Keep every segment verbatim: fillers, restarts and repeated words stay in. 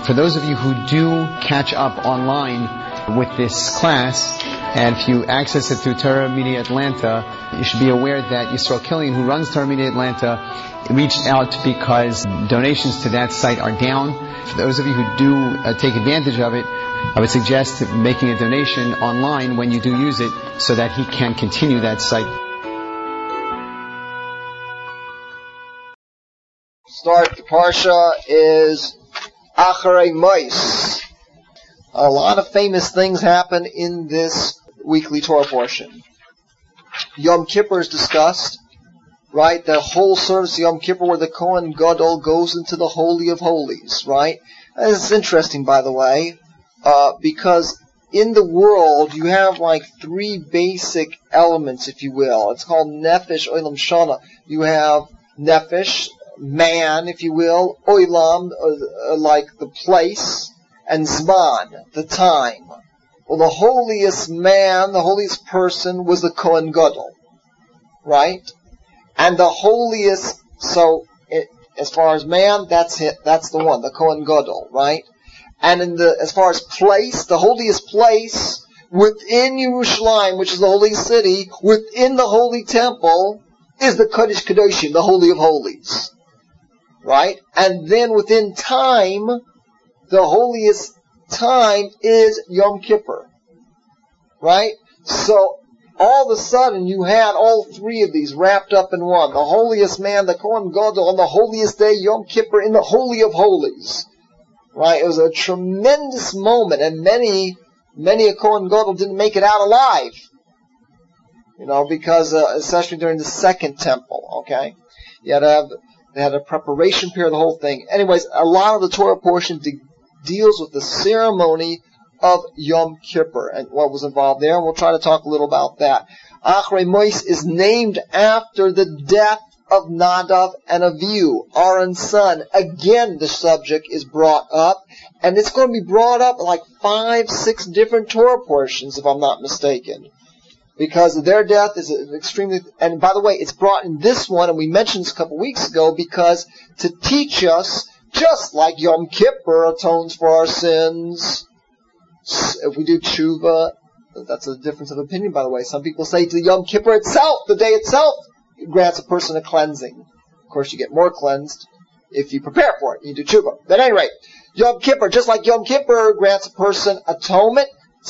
For those of you who do catch up online with this class, and if you access it through Torah Media Atlanta, you should be aware that Yisrael Killian, who runs Torah Media Atlanta, reached out because donations to that site are down. For those of you who do uh, take advantage of it, I would suggest making a donation online when you do use it so that he can continue that site. Start the Parsha is Acharei Mos. A lot of famous things happen in this weekly Torah portion. Yom Kippur is discussed, right? The whole service of Yom Kippur where the Kohen Gadol goes into the Holy of Holies, right? And it's interesting, by the way, uh, because in the world you have like three basic elements, if you will. It's called Nefesh, Olam, Shana. You have Nefesh, man, if you will, Olam, uh, uh, like the place, and Zman, the time. Well, the holiest man, the holiest person was the Kohen Gadol, right? And the holiest, so it, as far as man, that's it, that's the one, the Kohen Gadol, right? And in the as far as place, the holiest place within Yerushalayim, which is the holy city, within the holy temple, is the Kodesh Kadoshim, the Holy of Holies. Right? And then within time, the holiest time is Yom Kippur. Right? So, all of a sudden, you had all three of these wrapped up in one. The holiest man, the Kohen Gadol, on the holiest day, Yom Kippur, in the Holy of Holies. Right? It was a tremendous moment, and many, many a Kohen Gadol didn't make it out alive. You know, because, uh, especially during the second temple, okay? You had to have, they had a preparation period, the whole thing. Anyways, a lot of the Torah portion de- deals with the ceremony of Yom Kippur and what was involved there, and we'll try to talk a little about that. Acharei Mos is named after the death of Nadav and Avihu, Aaron's son. Again, the subject is brought up, and it's going to be brought up like five, six different Torah portions, if I'm not mistaken. Because their death is extremely, and by the way, it's brought in this one, and we mentioned this a couple weeks ago, because to teach us, just like Yom Kippur atones for our sins, if we do tshuva, that's a difference of opinion, by the way. Some people say to Yom Kippur itself, the day itself, grants a person a cleansing. Of course, you get more cleansed if you prepare for it, you do tshuva. But at any rate, Yom Kippur, just like Yom Kippur grants a person atonement,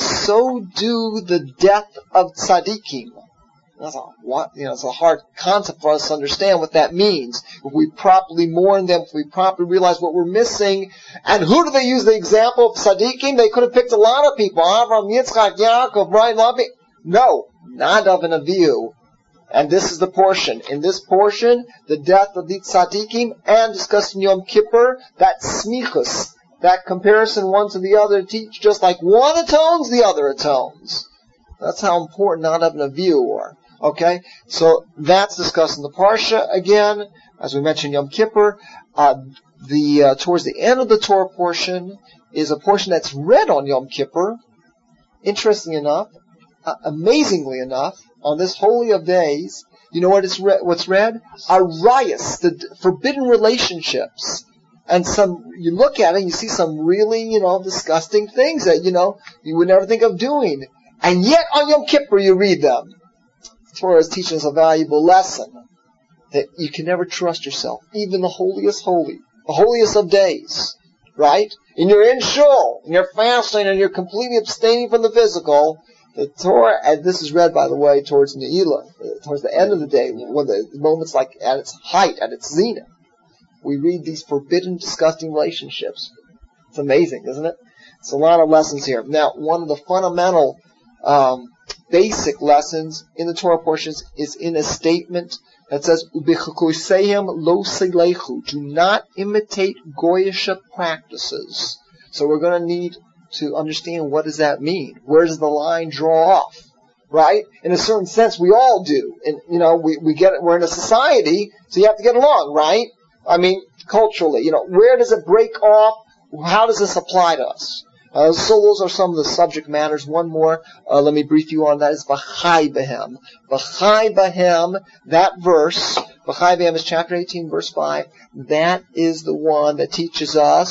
so do the death of tzaddikim. That's a what you know. It's a hard concept for us to understand what that means. If we properly mourn them, if we properly realize what we're missing, and who do they use the example of tzaddikim? They could have picked a lot of people: Avraham, Yitzchak, Yaakov, Brian, Lavi. No, Nadav and Avihu. And this is the portion. In this portion, the death of the tzaddikim, and discussed in Yom Kippur, that smichus. That comparison one to the other teach just like one atones, the other atones. That's how important Nadav and Avihu are. Okay? So that's discussed in the Parsha again. As we mentioned, Yom Kippur. Uh, the uh, towards the end of the Torah portion is a portion that's read on Yom Kippur. Interestingly enough, uh, amazingly enough, on this holy of days, you know what is re- what's read? Arayos, the forbidden relationships. And some, you look at it and you see some really, you know, disgusting things that, you know, you would never think of doing. And yet on Yom Kippur you read them. The Torah is teaching us a valuable lesson. That you can never trust yourself. Even the holiest holy. The holiest of days. Right? And you're in shul. And you're fasting and you're completely abstaining from the physical. The Torah, and this is read, by the way, towards Ne'ilah. Towards the end of the day. When the moment's like at its height, at its zenith. We read these forbidden, disgusting relationships. It's amazing, isn't it? It's a lot of lessons here. Now, one of the fundamental, um, basic lessons in the Torah portions is in a statement that says, "Ubichukoseihem lo seilechu." Do not imitate goyish practices. So we're going to need to understand, what does that mean? Where does the line draw off? Right? In a certain sense, we all do. And, you know, we, we get, we're in a society, so you have to get along, right? I mean, culturally, you know, where does it break off? How does this apply to us? Uh, so those are some of the subject matters. One more, uh, let me brief you on that, is V'chai Behem. V'chai Behem, that verse, V'chai Behem is chapter eighteen, verse five. That is the one that teaches us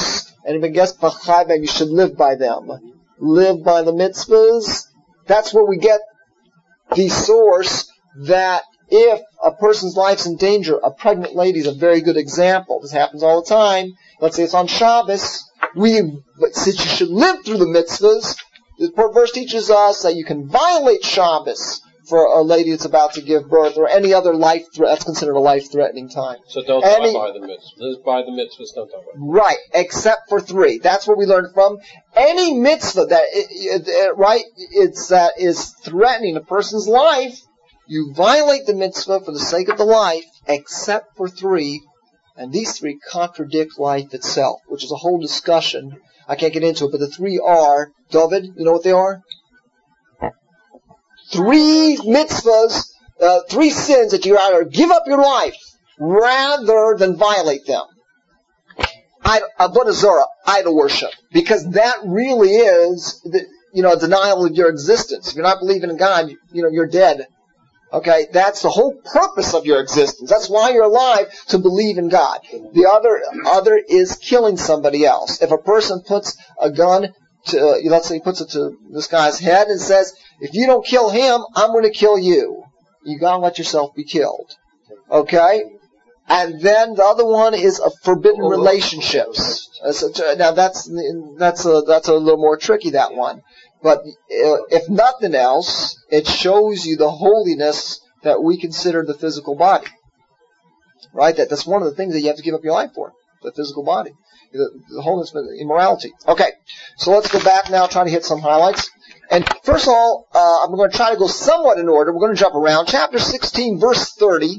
And if it gets b'chai b'hem, you should live by them. Live by the mitzvahs. That's where we get the source that if a person's life's in danger, a pregnant lady is a very good example. This happens all the time. Let's say it's on Shabbos. We, since you should live through the mitzvahs, the verse teaches us that you can violate Shabbos for a lady that's about to give birth, or any other life threat. That's considered a life-threating time. So don't any, die by the mitzvahs. Live by the mitzvahs, don't die by the mitzvahs. Right, except for three. That's what we learned from. Any mitzvah that, it, it, it, right, it's that is threatening a person's life, you violate the mitzvah for the sake of the life, except for three, and these three contradict life itself, which is a whole discussion. I can't get into it, but the three are, David, you know what they are? Three mitzvahs, uh, three sins that you either give up your life rather than violate them. Avodah Zarah, idol worship, because that really is, the, you know, a denial of your existence. If you're not believing in God, you know, you're dead. Okay, that's the whole purpose of your existence. That's why you're alive, to believe in God. The other, other is killing somebody else. If a person puts a gun to, uh, let's say he puts it to this guy's head and says, if you don't kill him, I'm going to kill you. You gotta let yourself be killed. Okay? And then the other one is a forbidden relationships. Now that's, that's a, that's a little more tricky, that one. But if nothing else, it shows you the holiness that we consider the physical body. Right? That, that's one of the things that you have to give up your life for. The physical body. The, the holiness, the immorality. Okay. So let's go back now, try to hit some highlights. And first of all, uh, I'm going to try to go somewhat in order. We're going to jump around. Chapter sixteen, verse thirty.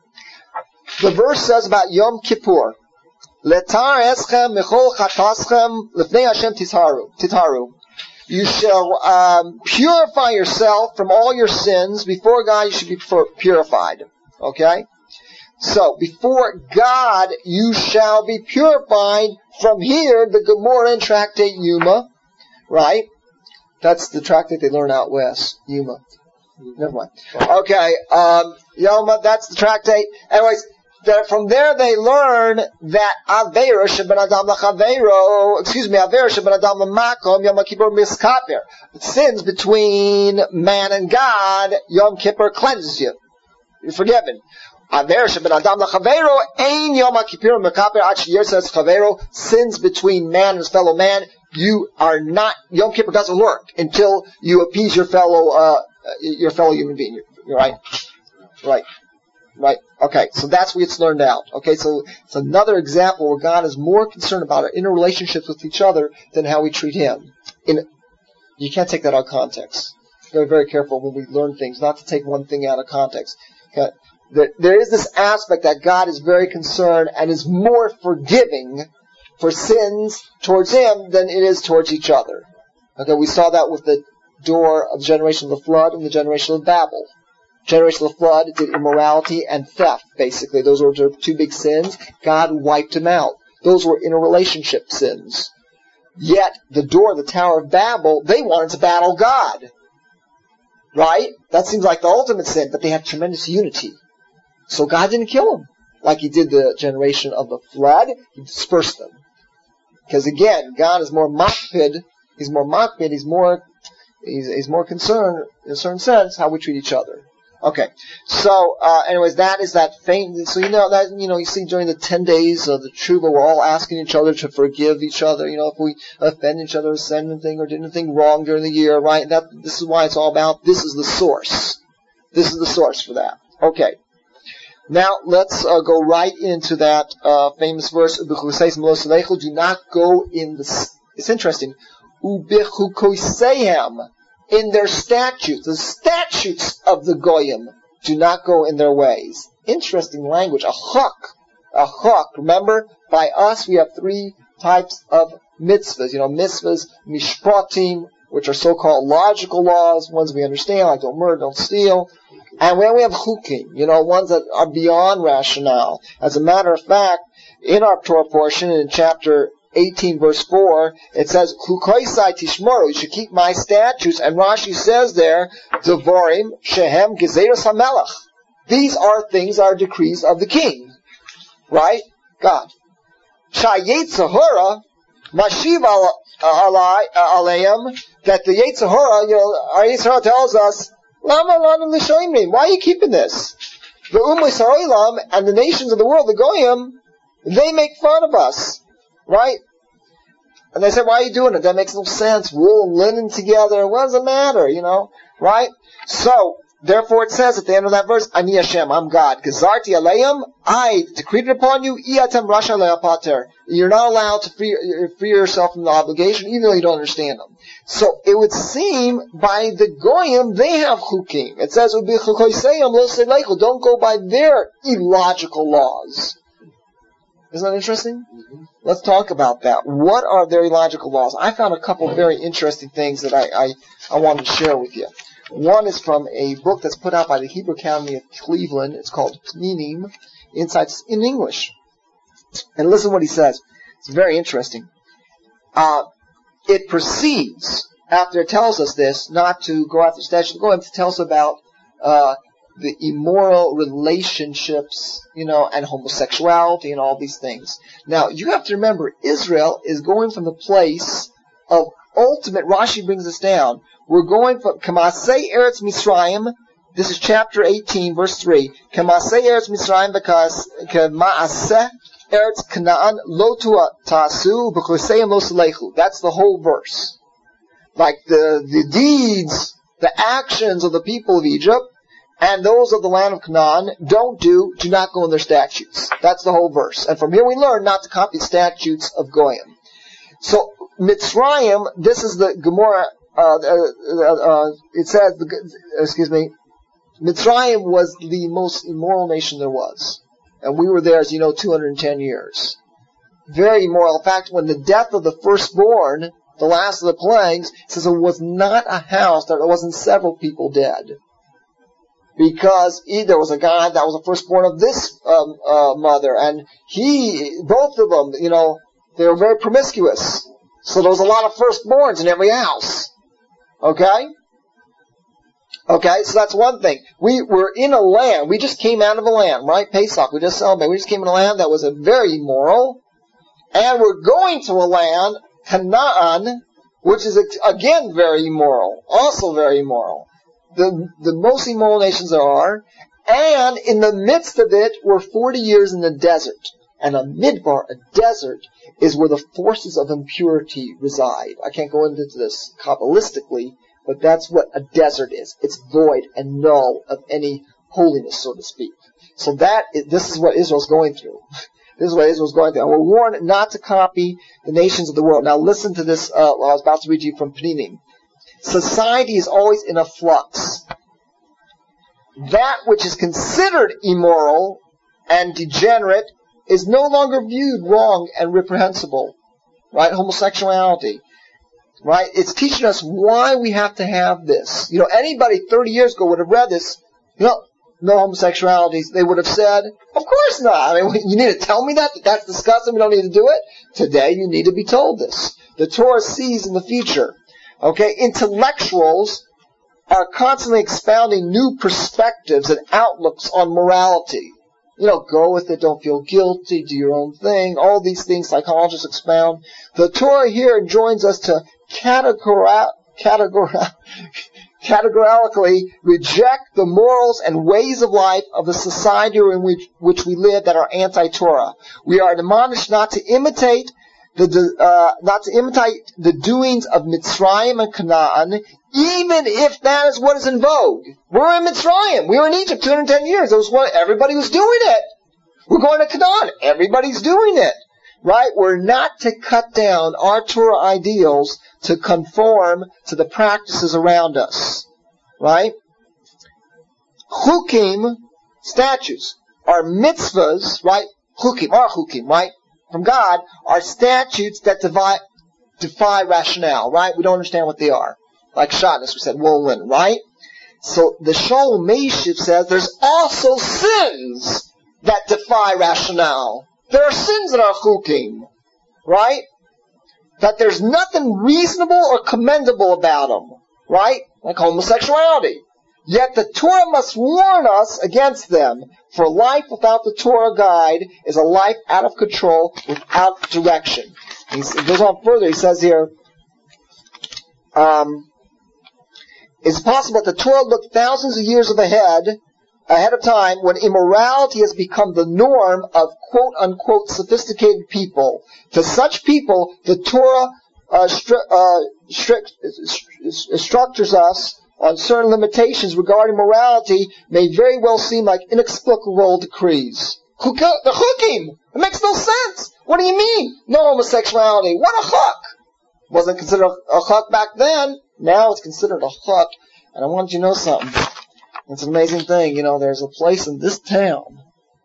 The verse says about Yom Kippur. Letar eschem mechol chataschem lefnei Hashem titaru. Titaru. You shall um, purify yourself from all your sins. Before God, you should be purified. Okay? So, before God, you shall be purified. From here, the Gemara in Tractate Yuma, right? That's the tractate they learn out west. Yuma. Never mind. Okay, um, Yoma, that's the tractate. Anyways, from there they learn that Avera sheben adam lachavero, excuse me, Avera sheben adam lamakom, Yom Kippur miskaper. Sins between man and God, Yom Kippur cleanses you. You're forgiven. Avera sheben adam lachavero, ein Yom Kippur miskaper, ad sheyer says chavero, sins between man and his fellow man, you are not, Yom Kippur doesn't work until you appease your fellow, uh, your fellow human being. You're right? Right. Right. Okay. So that's what it's learned out. Okay. So it's another example where God is more concerned about our interrelationships with each other than how we treat Him. In, you can't take that out of context. You gotta be very careful when we learn things, not to take one thing out of context. Okay. There, there is this aspect that God is very concerned and is more forgiving for sins towards Him than it is towards each other. Okay, we saw that with the door of the generation of the flood and the generation of Babel. Generation of the flood did immorality and theft, basically. Those were two big sins. God wiped them out. Those were interrelationship sins. Yet, the door of the Tower of Babel, they wanted to battle God. Right? That seems like the ultimate sin, but they had tremendous unity. So God didn't kill them. Like He did the generation of the flood, He dispersed them. Because again, God is more makpid, He's more makpid, He's more, he's, he's more concerned, in a certain sense, how we treat each other. Okay. So, uh, anyways, that is that faint, so you know, that, you know, you see during the ten days of the Tshuva, we're all asking each other to forgive each other, you know, if we offend each other or said anything or did anything wrong during the year, right? That, this is why it's all about, this is the source. This is the source for that. Okay. Now, let's uh, go right into that uh, famous verse, do not go in the, it's interesting, in their statutes, the statutes of the Goyim, do not go in their ways. Interesting language, a chok, a chok. Remember, by us we have three types of mitzvahs, you know, mitzvahs, mishpatim, which are so-called logical laws, ones we understand, like don't murder, don't steal. And when we have chukim, you know, ones that are beyond rationale. As a matter of fact, in our Torah portion, in chapter eighteen, verse four, it says, Chukoisai tishmoru, you should keep my statutes. And Rashi says there, Devarim shehem gezeros hamelech. These are things, are decrees of the king. Right? God. Shayet Zahura, Mashiv alayim, that the Yetzer Hara, you know, our Yetzer Hara tells us, Lama lana l'shoimrim, why are you keeping this? The Ummos ha'olam and the nations of the world, the Goyim, they make fun of us, right? And they say, why are you doing it? That makes no sense. Wool and linen together, what does it matter, you know? Right? So, therefore it says at the end of that verse, Ani Hashem, I'm God. Gazarti alayim, I decreed it upon you, iatem rasha le'apater. You're not allowed to free, free yourself from the obligation, even though you don't understand them. So, it would seem, by the Goyim, they have chukim. It says, don't go by their illogical laws. Isn't that interesting? Mm-hmm. Let's talk about that. What are their illogical laws? I found a couple of very interesting things that I, I, I wanted to share with you. One is from a book that's put out by the Hebrew Academy of Cleveland. It's called Pninim, Insights in English. And listen to what he says. It's very interesting. Uh, it proceeds, after it tells us this, not to go after the statute of Goyim, to tell us about uh, the immoral relationships, you know, and homosexuality and all these things. Now, you have to remember, Israel is going from the place of ultimate, Rashi brings us down, we're going from Kamasei Eretz Mitzrayim, this is chapter eighteen, verse three, Kamasei Eretz Mitzrayim because Kamaaseh Eretz Canaan lo tasu b'choseim lo salechu. That's the whole verse. Like the, the deeds, the actions of the people of Egypt, and those of the land of Canaan don't do, do not go in their statutes. That's the whole verse. And from here we learn not to copy statutes of Goyim. So, Mitzrayim, this is the Gemara, uh, uh, uh, it says, excuse me, Mitzrayim was the most immoral nation there was. And we were there, as you know, two hundred ten years. Very immoral. In fact, when the death of the firstborn, the last of the plagues, it says there was not a house that there wasn't several people dead. Because he, there was a guy that was the firstborn of this um, uh, mother, and he, both of them, you know, they were very promiscuous. So there was a lot of firstborns in every house. Okay? Okay, so that's one thing. We were in a land, we just came out of a land, right? Pesach, we just celebrated. We just came in a land that was a very immoral, and we're going to a land, Canaan, which is again very immoral, also very immoral. The, the most immoral nations there are, and in the midst of it, we're forty years in the desert. And a midbar, a desert, is where the forces of impurity reside. I can't go into this Kabbalistically, but that's what a desert is. It's void and null of any holiness, so to speak. So that is, this is what Israel's going through. This is what Israel's going through. And we're warned not to copy the nations of the world. Now listen to this, uh, I was about to read to you from Pninim. Society is always in a flux. That which is considered immoral and degenerate is no longer viewed wrong and reprehensible. Right? Homosexuality. Right? It's teaching us why we have to have this. You know, anybody thirty years ago would have read this, you know, no homosexuality. They would have said, of course not. I mean, you need to tell me that? That's disgusting. We don't need to do it? Today, you need to be told this. The Torah sees in the future. Okay, intellectuals are constantly expounding new perspectives and outlooks on morality. You know, go with it, don't feel guilty, do your own thing, all these things psychologists expound. The Torah here enjoins us to categori- categori- categorically reject the morals and ways of life of the society in which, which we live that are anti-Torah. We are admonished not to imitate The, uh, not to imitate the doings of Mitzrayim and Canaan, even if that is what is in vogue. We're in Mitzrayim. We were in Egypt two hundred ten years. It was what everybody was doing it. We're going to Canaan. Everybody's doing it. Right? We're not to cut down our Torah ideals to conform to the practices around us. Right? Chukim, statutes, are mitzvahs, right? Chukim, are chukim, right? From God, are statutes that defy, defy rationale, right? We don't understand what they are. Like Shabbos, we said, wool and linen, right? So the Sholem Meshiv says there's also sins that defy rationale. There are sins that are chukim, right? That there's nothing reasonable or commendable about them, right? Like homosexuality. Yet the Torah must warn us against them, for life without the Torah guide is a life out of control, without direction. He goes on further. He says here, um, it's possible that the Torah looked thousands of years of ahead, ahead of time, when immorality has become the norm of quote-unquote sophisticated people. To such people, the Torah uh, stri- uh, strict, structures us on certain limitations regarding morality may very well seem like inexplicable decrees. The chukim! It makes no sense! What do you mean? No homosexuality. What a chuk! Wasn't considered a chuk back then. Now it's considered a chuk. And I want you to know something. It's an amazing thing. You know, there's a place in this town.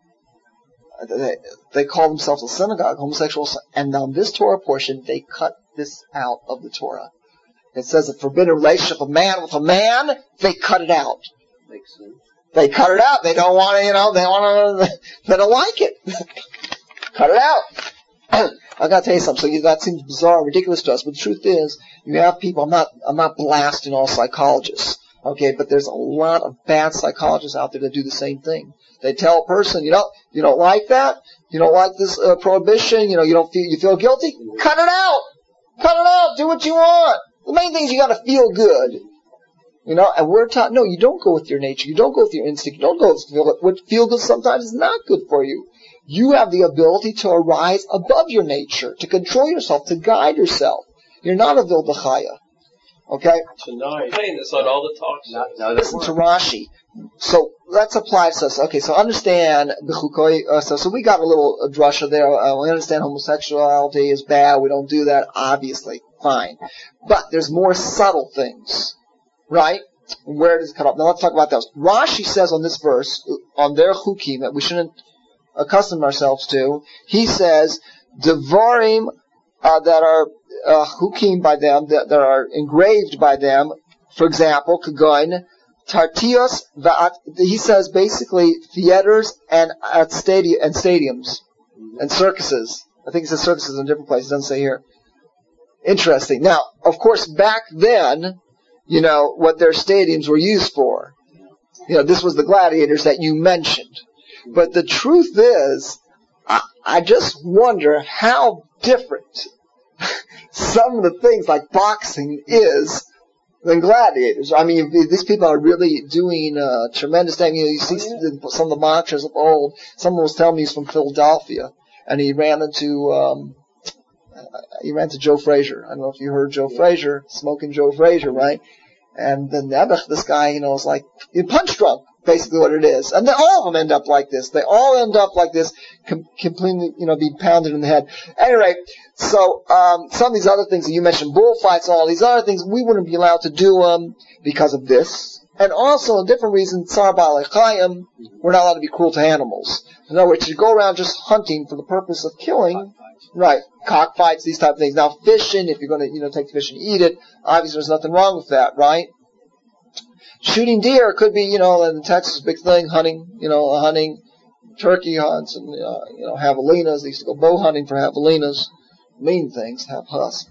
They, they call themselves a synagogue, homosexual. And on this Torah portion, they cut this out of the Torah. It says a forbidden relationship of man with a man, they cut it out. Makes sense. They cut it out. They don't want to, you know, they want to, they don't like it. Cut it out. I gotta tell you something. So that seems bizarre and ridiculous to us, but the truth is, you have people, I'm not, I'm not blasting all psychologists, okay, but there's a lot of bad psychologists out there that do the same thing. They tell a person, you know, you don't like that? You don't like this uh, prohibition? You know, you don't feel, you feel guilty? Cut it out! Cut it out! Do what you want! The main thing is you gotta feel good. You know, and we're taught, no, you don't go with your nature. You don't go with your instinct. You don't go with feel, what feel good sometimes is not good for you. You have the ability to arise above your nature, to control yourself, to guide yourself. You're not a Vildachaya. Okay? Tonight. Saying this on all the talks. No, no, listen to Rashi. So, let's apply to this. Okay, so understand, uh, so, so we got a little uh, drasha there. Uh, we understand homosexuality is bad. We don't do that, obviously. Fine. But there's more subtle things. Right? Where does it cut off? Now let's talk about those. Rashi says on this verse, on their chukim, that we shouldn't accustom ourselves to, he says, devarim uh, that are uh, chukim by them, that, that are engraved by them, for example, kagoin, tartios, va'at, he says basically theaters and at stadi- and stadiums, and circuses. I think he says circuses in different places, it doesn't say here. Interesting. Now, of course, back then, you know, what their stadiums were used for. You know, this was the gladiators that you mentioned. But the truth is, I, I just wonder how different some of the things like boxing is than gladiators. I mean, these people are really doing uh, tremendous things. You know, you see some of the boxers of old. Someone was telling me he's from Philadelphia, and he ran into... Um, He ran to Joe Frazier. I don't know if you heard Joe Frazier, smoking Joe Frazier, right? And then Nebuch, this guy, you know, is like, you're punch drunk, basically what it is. And then all of them end up like this. They all end up like this, com- completely, you know, being pounded in the head. Anyway, so, um, some of these other things that you mentioned, bullfights and all these other things, we wouldn't be allowed to do them because of this. And also, a different reason, Tsar Ba'alei Chayim, we're not allowed to be cruel to animals. In other words, you go around just hunting for the purpose of killing. Right, cockfights, these type of things. Now, fishing, if you're going to, you know, take the fish and eat it, obviously there's nothing wrong with that, right? Shooting deer could be, you know, in Texas, big thing, hunting, you know, hunting, turkey hunts, and, uh, you know, javelinas. They used to go bow hunting for javelinas. Mean things, have husks.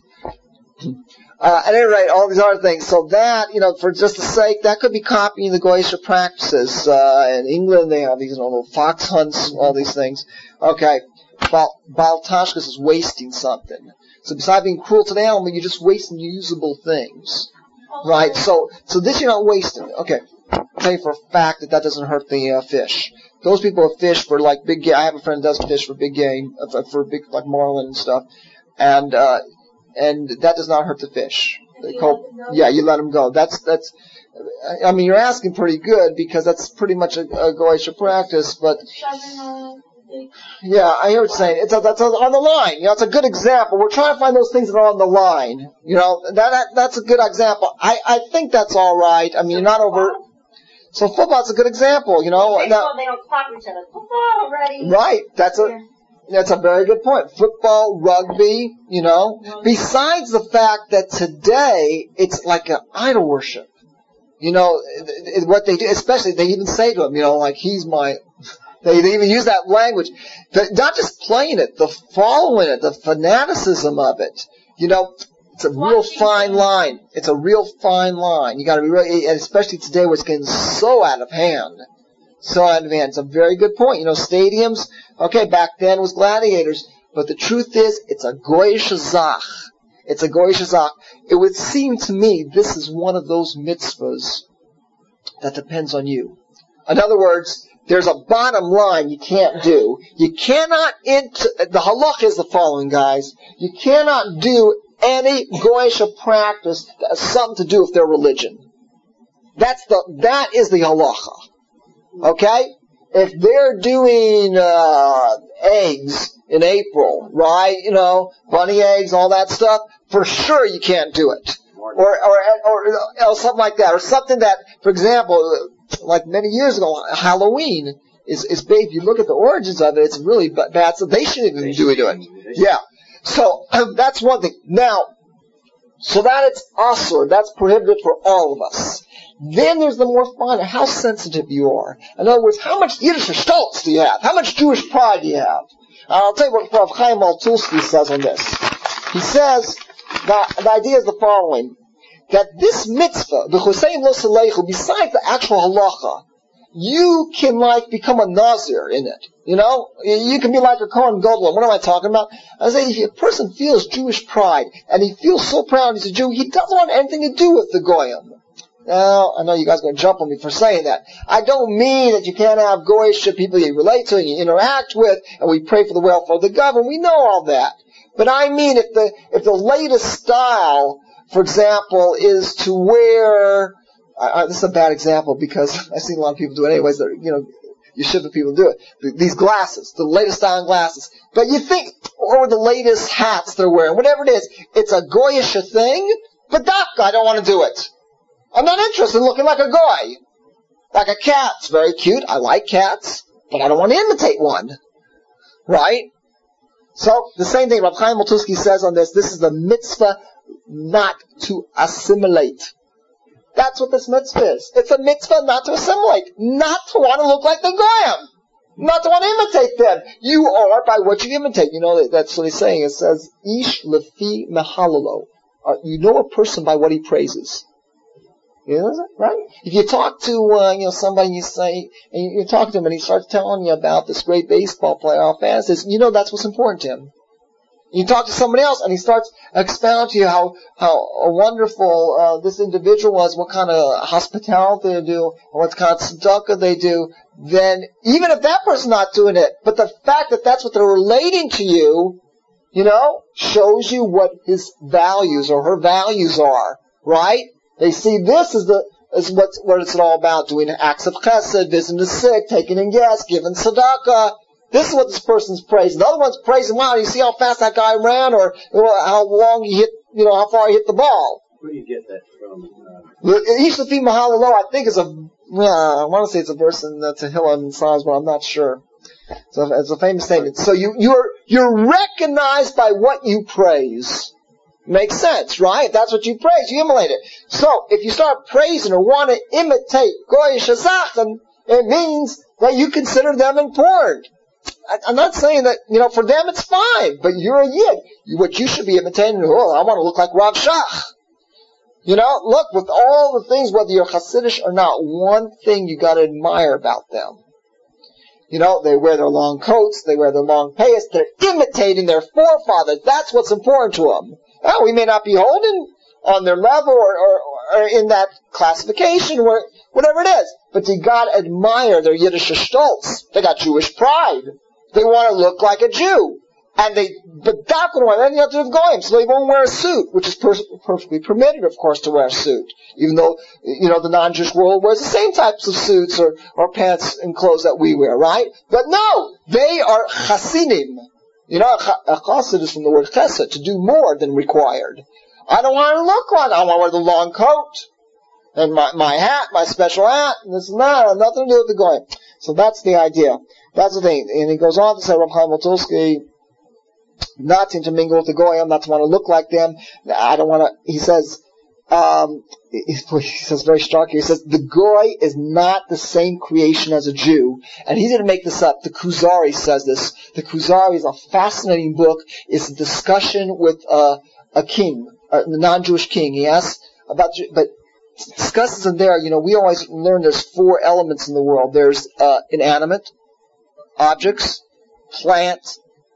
Uh, at any rate, all these other things. So that, you know, for just the sake, that could be copying the Goyish practices. Uh, in England, they have these, you know, little fox hunts, all these things. Okay. Baal, Baal Tashkas is wasting something. So besides being cruel to the animal, you're just wasting usable things. Right? So, so this you're not wasting. Okay. I'll tell you for a fact that that doesn't hurt the uh, fish. Those people who fish for like big game, I have a friend that does fish for big game, uh, for big, like marlin and stuff. And, uh, and that does not hurt the fish. They call, yeah, you let them go. That's, that's, I mean, you're asking pretty good because that's pretty much a, a Goyish practice, but, yeah, I hear what you're saying. It's a, that's a, on the line. You know, it's a good example. We're trying to find those things that are on the line. You know, that, that that's a good example. I, I think that's all right. I mean, you're not over. So football's a good example. You know, baseball, now, they don't clap each other. Football already. Right. That's a that's a very good point. Football, rugby. You know, mm-hmm. Besides the fact that today it's like an idol worship. You know, what they do, especially they even say to him, you know, like he's my. They, they even use that language. The, not just playing it, the following it, the fanaticism of it. You know, it's a real fine line. It's a real fine line. You gotta be really, and especially today where it's getting so out of hand. So out of hand. It's a very good point. You know, stadiums, okay, back then was gladiators. But the truth is, it's a goyish zach. It's a goyish zach. It would seem to me this is one of those mitzvahs that depends on you. In other words, there's a bottom line you can't do. You cannot, int- the halach is the following, guys. You cannot do any goyish practice that has something to do with their religion. That's the, that is the halacha. Okay? If they're doing, uh, eggs in April, right? You know, bunny eggs, all that stuff, for sure you can't do it. Or, or, or, or, or something like that. Or something that, for example, like many years ago, Halloween is, is big. If you look at the origins of it, it's really bad. So they shouldn't even do it. Yeah. So, um, that's one thing. Now, so that it's asur, that's prohibited for all of us. Then there's the more fun, how sensitive you are. In other words, how much Yiddish stolz do you have? How much Jewish pride do you have? I'll tell you what Rav Chaim Altulsky says on this. He says, that the idea is the following, that this mitzvah, the Choseim Lo Salechu, besides the actual halacha, you can like become a nazir in it. You know, you can be like a Kohen Gadol. What am I talking about? I say, if a person feels Jewish pride and he feels so proud he's a Jew, he doesn't want anything to do with the goyim. Now, I know you guys are going to jump on me for saying that. I don't mean that you can't have goyish people you relate to and you interact with, and we pray for the welfare of the government. We know all that. But I mean, if the if the latest style, for example, is to wear, uh, this is a bad example because I've seen a lot of people do it anyways. That, you know, you shouldn't people do it. These glasses, the latest style glasses. But you think, or the latest hats they're wearing, whatever it is, it's a goyish thing. But dafka, I don't want to do it. I'm not interested in looking like a goy. Like a cat. It's very cute. I like cats. But I don't want to imitate one. Right? So, the same thing Rav Chaim Altulsky says on this. This is the mitzvah not to assimilate. That's what this mitzvah is. It's a mitzvah not to assimilate. Not to want to look like the goyim. Not to want to imitate them. You are by what you imitate. You know, that's what he's saying. It says, Ish lefi mehalalo. You know a person by what he praises. You know that, right? If you talk to, uh, you know, somebody, you say, and you talk to him and he starts telling you about this great baseball player, how fast is, you know that's what's important to him. You talk to somebody else and he starts expounding to you how, how wonderful, uh, this individual was, what kind of hospitality they do, or what kind of tzedakah they do, then even if that person's not doing it, but the fact that that's what they're relating to you, you know, shows you what his values or her values are, right? They see this as the as what what it's all about, doing acts of chesed, visiting the sick, taking in guests, giving tzedakah. This is what this person's praising. The other one's praising, wow, you see how fast that guy ran, or you know, how long he hit, you know, how far he hit the ball. Where do you get that from? Uh... Ish lefi mehalalo, I think is a, yeah, I want to say it's a verse in uh, Tehillim and Psalms, but I'm not sure. So it's a famous statement. So you you're you're recognized by what you praise. Makes sense, right? That's what you praise. You emulate it. So, if you start praising or want to imitate goyish hazachan, it means that you consider them important. I, I'm not saying that, you know, for them it's fine, but you're a yid. What you should be imitating, oh, I want to look like Rav Shach. You know, look, with all the things, whether you're Hasidish or not, one thing you got to admire about them. You know, they wear their long coats, they wear their long payas, they're imitating their forefathers. That's what's important to them. Now, we may not be holding on their level or, or, or in that classification, or whatever it is, but you gotta admire their Yiddish stolz. They got Jewish pride. They want to look like a Jew. And they, but that's what they have to do goyim, so they won't wear a suit, which is per- perfectly permitted, of course, to wear a suit. Even though, you know, the non-Jewish world wears the same types of suits or, or pants and clothes that we wear, right? But no! They are chasinim. You know, a chassid is from the word chesed, to do more than required. I don't want to look like, I want to wear the long coat, and my, my hat, my special hat, and this and that, nothing to do with the goyim. So that's the idea. That's the thing. And he goes on to say, Rav Chaim Altulsky, not to intermingle with the goyim, not to want to look like them. I don't want to, he says, um, he says very stark here, he says, the goy is not the same creation as a Jew. And he didn't make this up. The Kuzari says this. The Kuzari is a fascinating book. It's a discussion with uh, a king, a non-Jewish king. He asks about, but discusses in there, you know, we always learn there's four elements in the world. There's uh, inanimate objects, plants,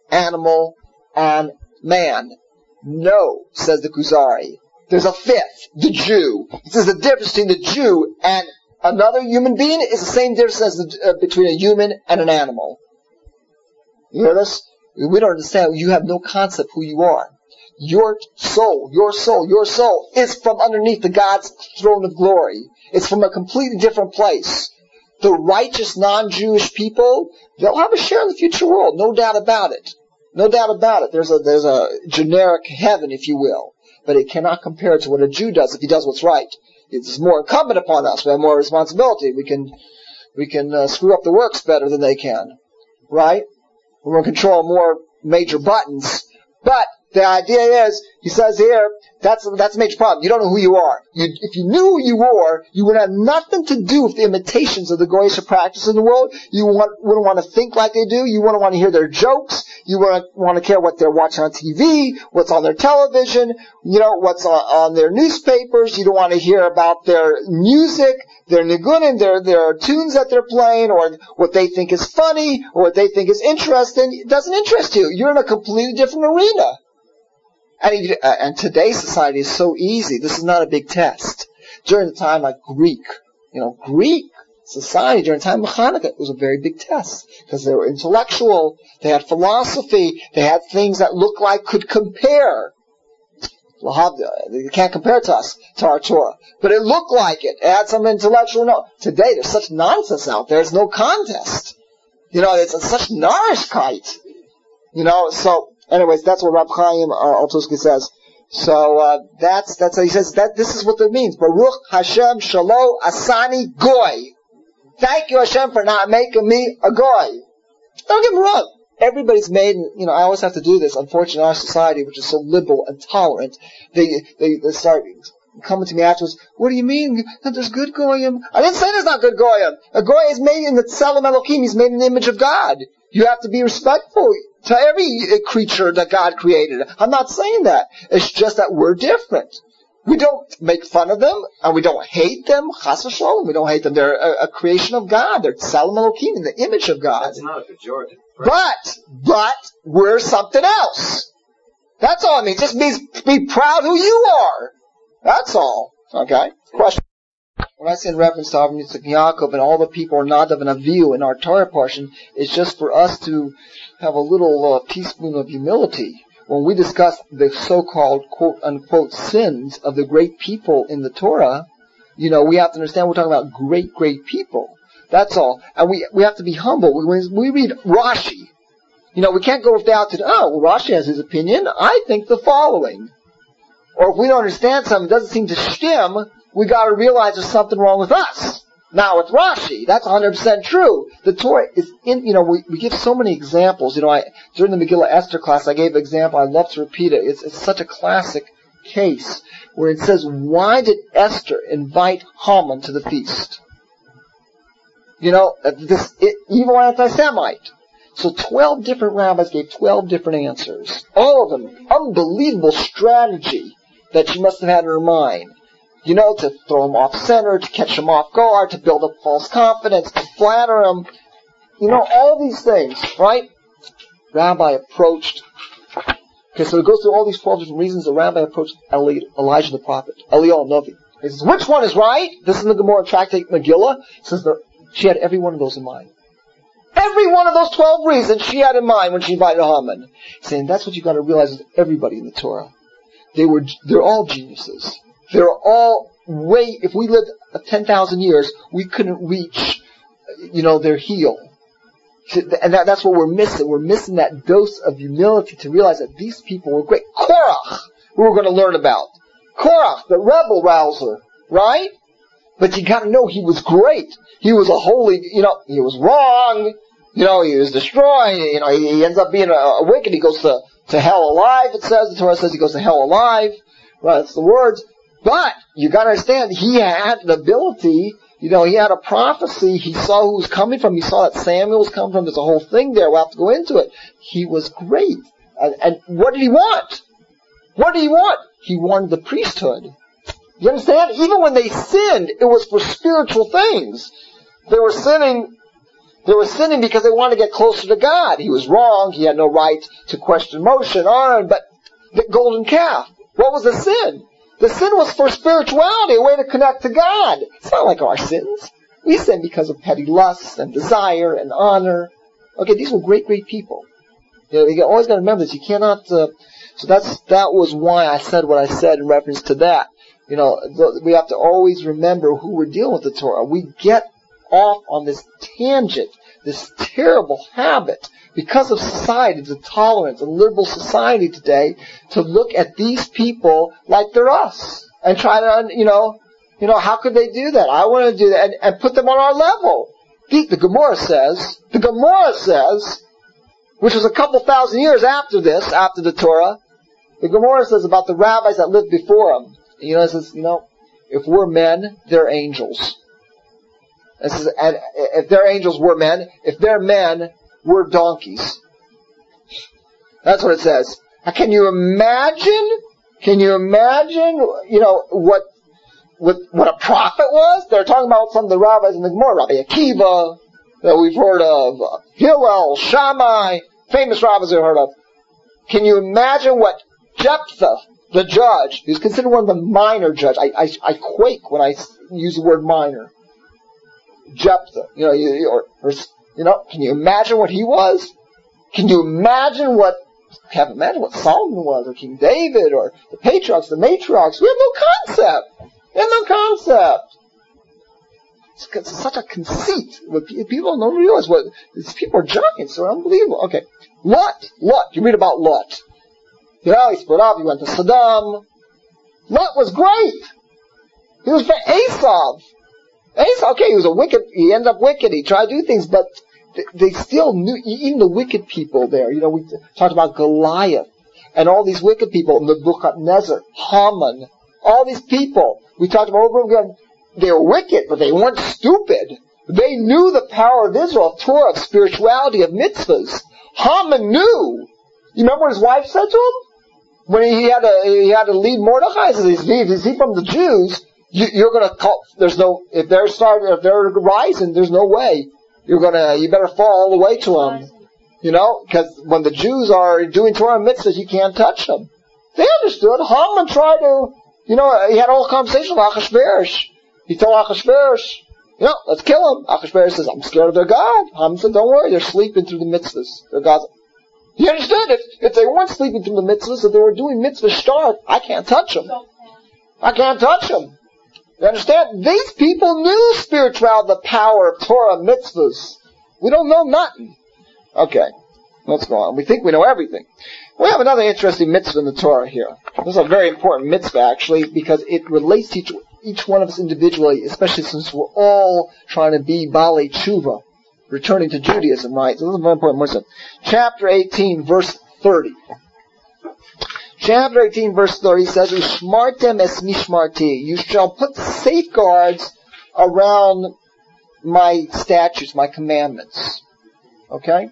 animal, and man. No, says the Kuzari. There's a fifth, the Jew. He says the difference between the Jew and another human being is the same difference as the, uh, between a human and an animal. You hear this? We don't understand. You have no concept who you are. Your soul, your soul, your soul is from underneath the God's throne of glory. It's from a completely different place. The righteous non-Jewish people, they'll have a share in the future world, no doubt about it. No doubt about it. There's a, there's a generic heaven, if you will. But it cannot compare to what a Jew does if he does what's right. It's more incumbent upon us. We have more responsibility. We can, we can uh, screw up the works better than they can. Right? We're going to control more major buttons. But the idea is, he says here, that's that's a major problem. You don't know who you are. You, if you knew who you were, you would have nothing to do with the imitations of the Goyish practice in the world. You want, wouldn't want to think like they do. You wouldn't want to hear their jokes. You wouldn't want to care what they're watching on T V, what's on their television, you know, what's on, on their newspapers. You don't want to hear about their music, their nigunim, their their tunes that they're playing, or what they think is funny, or what they think is interesting. It doesn't interest you. You're in a completely different arena. And, uh, and today's society is so easy. This is not a big test. During the time like Greek, you know, Greek society during the time of Hanukkah, it was a very big test because they were intellectual. They had philosophy. They had things that looked like could compare. They can't compare to us, to our Torah, but it looked like it. It had some intellectual. No, today there's such nonsense out there. There's no contest. You know, it's such narishkeit. You know, so. Anyways, that's what Rab Chaim uh, Altusky says. So uh, that's that's how he says that. This is what it means. Baruch Hashem Shalo Asani Goy. Thank you Hashem for not making me a goy. Don't get me wrong. Everybody's made. You know, I always have to do this. Unfortunately, in our society, which is so liberal and tolerant, they they, they start coming to me afterwards. What do you mean that there's good goyim? I didn't say there's not good goyim. A goy is made in the Tselem Elokim. He's made in the image of God. You have to be respectful to every creature that God created. I'm not saying that. It's just that we're different. We don't make fun of them, and we don't hate them. Chas v'sholom, we don't hate them. They're a, a creation of God. They're Tselem Elokim, in the image of God. That's not a pejorative. But, but, we're something else. That's all it means. It just means be proud who you are. That's all. Okay? Question. When I say in reference to Avram Yitzchak Yaakov and all the people are Nadav and Avihu in our Torah portion, it's just for us to have a little uh, teaspoon of humility. When we discuss the so-called quote-unquote sins of the great people in the Torah, you know, we have to understand we're talking about great, great people. That's all. And we we have to be humble. When we read Rashi, you know, we can't go without it. Oh, well, Rashi has his opinion. I think the following. Or if we don't understand something, it doesn't seem to stem, we got to realize there's something wrong with us. Now, with Rashi, that's one hundred percent true. The Torah is in, you know, we, we give so many examples. You know, I, during the Megillah Esther class, I gave an example. I love to repeat it. It's, it's such a classic case where it says, why did Esther invite Haman to the feast? You know, this it, evil anti-Semite. So twelve different rabbis gave twelve different answers. All of them, unbelievable strategy that she must have had in her mind. You know, to throw him off center, to catch him off guard, to build up false confidence, to flatter him. You know, all these things, right? Rabbi approached. Okay, so it goes through all these twelve different reasons. The rabbi approached Eli, Elijah the prophet, Eliyahu Navi. He says, which one is right? This is the Gemara Tractate Megillah. It says that she had every one of those in mind. Every one of those twelve reasons she had in mind when she invited Haman. Saying that's what you got to realize with everybody in the Torah. They were, they're all geniuses. They're all way, if we lived ten thousand years, we couldn't reach, you know, their heel. And that, that's what we're missing. We're missing that dose of humility to realize that these people were great. Korach, who we're going to learn about. Korach, the rebel rouser, right? But you gotta know he was great. He was a holy, you know, he was wrong. You know, he was destroyed. You know, he, he ends up being a, a wicked. He goes to, to hell alive, it says. The Torah says he goes to hell alive. Right, that's the words. But you gotta understand, he had an ability, you know, he had a prophecy, he saw who was coming from, he saw that Samuel was coming from, there's a whole thing there, we'll have to go into it. He was great. And, and what did he want? What did he want? He wanted the priesthood. You understand? Even when they sinned, it was for spiritual things. They were sinning, They were sinning because they wanted to get closer to God. He was wrong. He had no right to question Moshe and Aaron, but the golden calf, what was the sin? The sin was for spirituality, a way to connect to God. It's not like our sins. We sin because of petty lust and desire and honor. Okay, these were great, great people. You know, you always got to remember this. You cannot. Uh, so that's that was why I said what I said in reference to that. You know, th- we have to always remember who we're dealing with the Torah. We get off on this tangent, this terrible habit, because of society, the tolerance, the liberal society today, to look at these people like they're us and try to, you know, you know, how could they do that? I want to do that and, and put them on our level. The, the Gemara says, the Gemara says, which was a couple thousand years after this, after the Torah, the Gemara says about the rabbis that lived before them. You know, it says, you know, if we're men, they're angels. It says, and if they're angels, we're men. If they're men, we're donkeys. That's what it says. Can you imagine? Can you imagine? You know what? What, what a prophet was? They're talking about some of the rabbis in the Gemara, Rabbi Akiva, that we've heard of, uh, Hillel, Shammai, famous rabbis we've heard of. Can you imagine what Jephthah, the judge, who's considered one of the minor judges? I, I, I quake when I use the word minor. Jephthah, you know, you, or, or, you know, can you imagine what he was? Can you imagine what, can't imagine what Solomon was, or King David, or the patriarchs, the matriarchs? We have no concept. We have no concept. It's, it's such a conceit. People don't realize what, these people are giants. They're unbelievable. Okay. Lot. Lot. You read about Lot. You know, he split up. He went to Saddam. Lot was great. He was for Esav. Esav, okay, he was a wicked, he ended up wicked. He tried to do things, but they still knew, even the wicked people there. You know, we talked about Goliath and all these wicked people, Nebuchadnezzar, Haman, all these people. We talked about over again. They were wicked, but they weren't stupid. They knew the power of Israel, of Torah, of spirituality, of mitzvahs. Haman knew. You remember what his wife said to him? When he had to, he had to lead Mordechai, he says, is he from the Jews? You, you're gonna call, there's no, if they're starting, if they're rising, there's no way. You're gonna, you better fall all the way to them. You know, because when the Jews are doing Torah mitzvahs, you can't touch them. They understood. Haman tried to, you know, he had a whole conversation with Achashverosh. He told Achashverosh, you know, let's kill him. Achashverosh says, I'm scared of their God. Haman said, don't worry, they're sleeping through the mitzvahs. Their God's. He understood. If, if they weren't sleeping through the mitzvahs, if they were doing mitzvah start, I can't touch them. I can't touch them. You understand? These people knew spirituality, the power of Torah mitzvahs. We don't know nothing. Okay, let's go on. We think we know everything. We have another interesting mitzvah in the Torah here. This is a very important mitzvah, actually, because it relates to each, each one of us individually, especially since we're all trying to be Balei Tshuva, returning to Judaism, right? So this is a very important mitzvah. Chapter eighteen, verse thirty. Chapter eighteen, verse thirty says, Ushmartem es mishmarti. You shall put safeguards around my statutes, my commandments. Okay?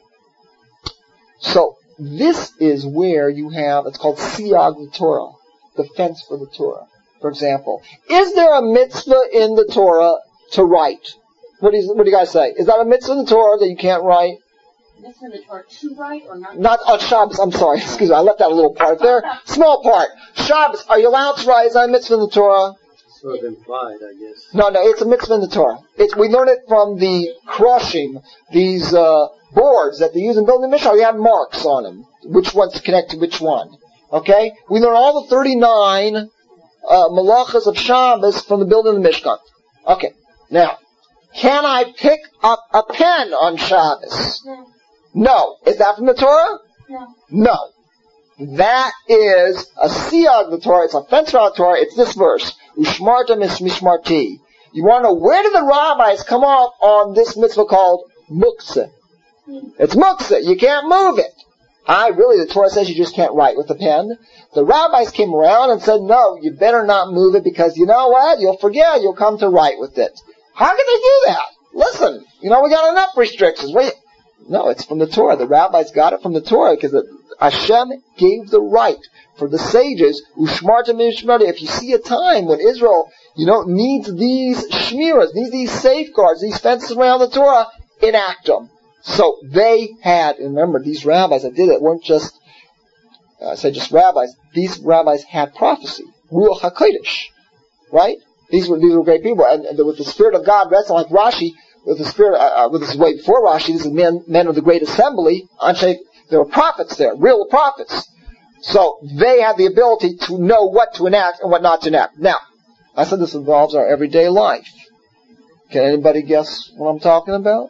So, this is where you have, it's called Siyag the Torah, the fence for the Torah. For example, is there a mitzvah in the Torah to write? What do you, what do you guys say? Is that a mitzvah in the Torah that you can't write? Mitzvah in the Torah to write or not? Not on Shabbos, I'm sorry, excuse me, I left out a little part there. Small part. Shabbos, are you allowed to write? Is that a mitzvah in the Torah? Sort of implied, I guess. No, no, it's a mitzvah in the Torah. It's, we learn it from the crushing, these uh, boards that they use in building the Mishkan. You have marks on them. Which one's connected to which one. Okay? We learn all the thirty-nine uh, malachas of Shabbos from the building of the Mishkan. Okay. Now, can I pick up a pen on Shabbos? No. No. Is that from the Torah? No. No. That is a siyag the Torah. It's a fence around the Torah. It's this verse. Ushmartem es mishmarti. You want to know, where did the rabbis come off on this mitzvah called muktzah? It's muktzah. You can't move it. I really, the Torah says you just can't write with a pen. The rabbis came around and said, no, you better not move it because you know what? You'll forget. You'll come to write with it. How can they do that? Listen, you know, we got enough restrictions. Wait. No, it's from the Torah. The rabbis got it from the Torah because Hashem gave the right for the sages. Ushmartem mishmarti. If you see a time when Israel, you know, needs these shmiras, needs these safeguards, these fences around the Torah, enact them. So they had, and remember, these rabbis that did it weren't just, uh, I say just rabbis. These rabbis had prophecy, Ruach HaKodesh, right? These were these were great people, and, and with the Spirit of God resting, like Rashi, with the Spirit, uh, with this is way before Rashi. This is men, men of the Great Assembly. Anshe, there were prophets there, real prophets. So they had the ability to know what to enact and what not to enact. Now, I said this involves our everyday life. Can anybody guess what I'm talking about?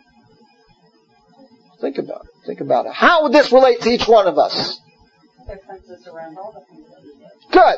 Think about it. Think about it. How would this relate to each one of us? Differences around all the things that we do.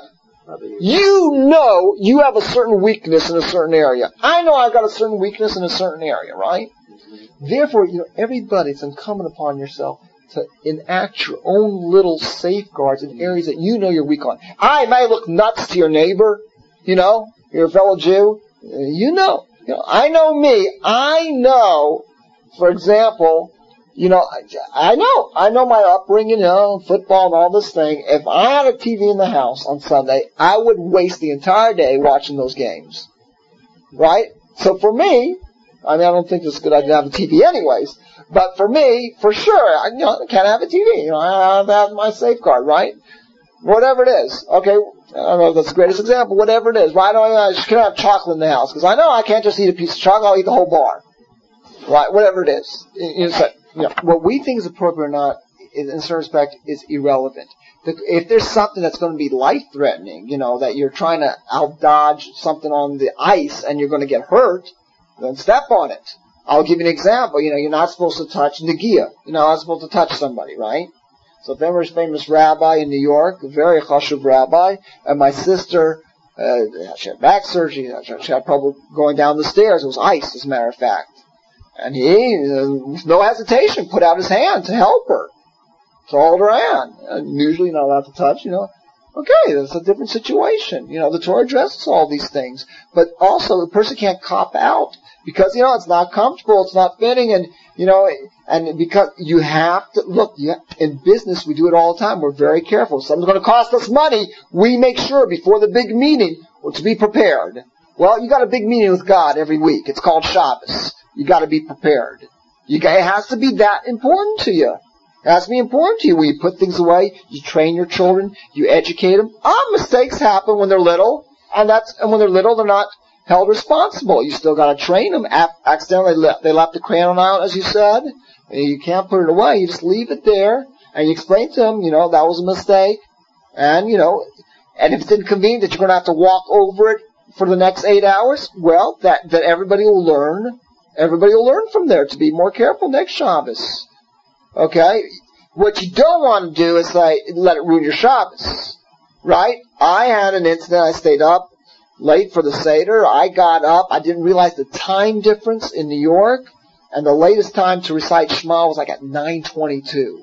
Good. You know you have a certain weakness in a certain area. I know I've got a certain weakness in a certain area, right? Therefore, you know, everybody, it's incumbent upon yourself to enact your own little safeguards in areas that you know you're weak on. I may look nuts to your neighbor, you know, your fellow Jew. You know, you know, I know me. I know, for example, you know, I, I know, I know my upbringing, you know, football and all this thing. If I had a T V in the house on Sunday, I would waste the entire day watching those games. Right? So for me, I mean, I don't think it's a good idea to have a T V anyways, but for me, for sure, I, you know, I can't have a T V. You know, I have to have my safeguard, right? Whatever it is. Okay, I don't know if that's the greatest example, whatever it is. Why do I, I just can't have chocolate in the house? Because I know I can't just eat a piece of chocolate, I'll eat the whole bar. Right? Whatever it is. You know, you know, what we think is appropriate or not, in a certain respect, is irrelevant. If there's something that's going to be life-threatening, you know, that you're trying to out-dodge something on the ice and you're going to get hurt, then step on it. I'll give you an example. You know, you're not supposed to touch Negiah. You're not supposed to touch somebody, right? So if there was a famous rabbi in New York, a very chashuv rabbi, and my sister, uh, she had back surgery, she had trouble going down the stairs. It was ice, as a matter of fact. And he, uh, with no hesitation, put out his hand to help her, to hold her hand. And usually you're not allowed to touch, you know. Okay, that's a different situation. You know, the Torah addresses all these things. But also, the person can't cop out because, you know, it's not comfortable, it's not fitting, and, you know, and because you have to, look, you have, in business we do it all the time. We're very careful. If something's going to cost us money, we make sure before the big meeting to be prepared. Well, you got a big meeting with God every week. It's called Shabbos. You got to be prepared. You got, it has to be that important to you. It has to be important to you. When you put things away, you train your children, you educate them. Ah, mistakes happen when they're little, and that's and when they're little, they're not held responsible. You still got to train them. Accidentally, they left, they left the crayon out, as you said. You can't put it away. You just leave it there, and you explain to them, you know, that was a mistake, and you know, and if it's inconvenient that you're going to have to walk over it for the next eight hours, well, that that everybody will learn. Everybody will learn from there to be more careful next Shabbos. Okay? What you don't want to do is like let it ruin your Shabbos. Right? I had an incident. I stayed up late for the Seder. I got up. I didn't realize the time difference in New York. And the latest time to recite Shema was like at nine twenty-two.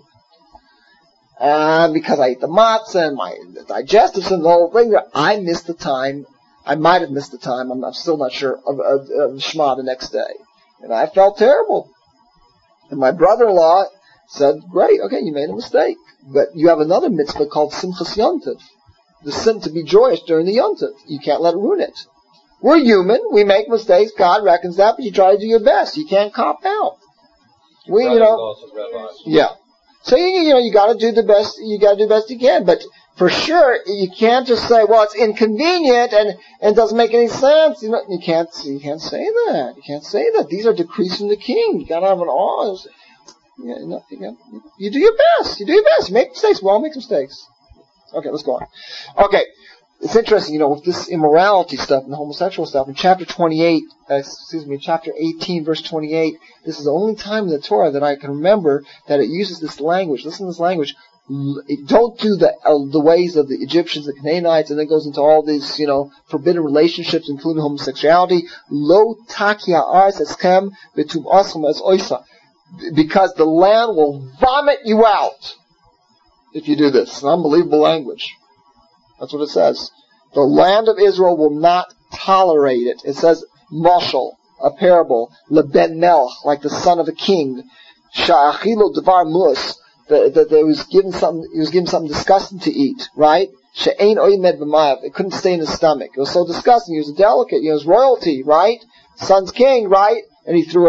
And because I ate the matzah and my digestives and the whole thing, I missed the time. I might have missed the time. I'm, I'm still not sure of, of, of Shema the next day. And I felt terrible. And my brother-in-law said, great, okay, you made a mistake. But you have another mitzvah called Simchas Yontiv. The sin to be joyous during the Yontiv. You can't let it ruin it. We're human. We make mistakes. God reckons that, but you try to do your best. You can't cop out. We, you know, yeah. So, you, you know, you gotta do the best, you gotta do the best you can. But for sure, you can't just say, well, it's inconvenient and, and doesn't make any sense. You know, you can't, you can't say that. You can't say that. These are decrees from the king. You gotta have an awe. You, know, you, got, you do your best. You do your best. You make mistakes. We all make mistakes. Okay, let's go on. Okay. It's interesting, you know, with this immorality stuff and the homosexual stuff, in chapter twenty-eight, uh, excuse me, chapter eighteen, verse twenty-eight, this is the only time in the Torah that I can remember that it uses this language. Listen to this language. Don't do the uh, the ways of the Egyptians, the Canaanites, and then goes into all these, you know, forbidden relationships, including homosexuality. Lo takia ars eskem betum osum as oisa. Because the land will vomit you out if you do this. It's an unbelievable language. That's what it says. The land of Israel will not tolerate it. It says, mashal, a parable, leben melch, like the son of a king, sha'achilo devar mus, that, that there was given something, he was given something disgusting to eat, right? She'ein oimed b'mayav, it couldn't stay in his stomach. It was so disgusting. He was a delicate, he was royalty, right? Son's king, right? And he threw it up.